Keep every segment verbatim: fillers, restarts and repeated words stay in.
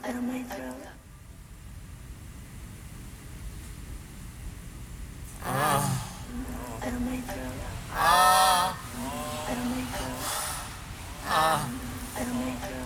down my throat. Ah. Down my throat. Ah. Down my throat. Ah. Down my throat.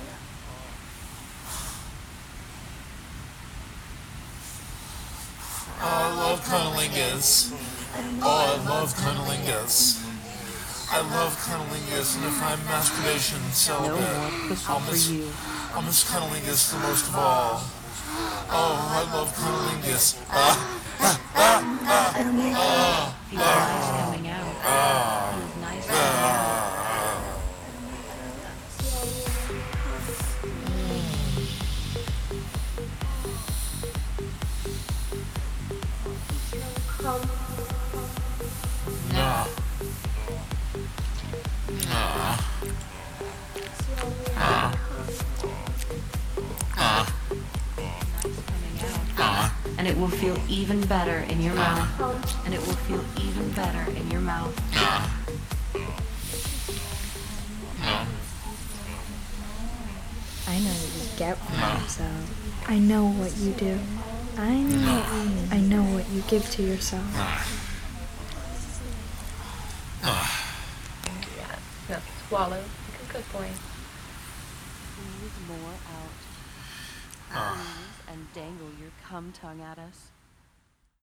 Oh, I love cunnilingus. Oh, I love cunnilingus. I love cunnilingus, and if I'm masturbation No celibate, more pussy I'll for miss, you. I'll miss cunnilingus the most of all. Oh, I love cunnilingus. Ah, ah, ah, ah, ah, He's nice coming out. He's nice coming out. ah, ah, ah, ah, Nice coming out. ah. And it will feel even better in your mouth. And it will feel even better in your mouth. I know what you get from yourself. I know what you do. I know what you mean. I know what you give to yourself. No, swallow. Good boy. Squeeze more out. Squeeze and dangle your cum tongue at us.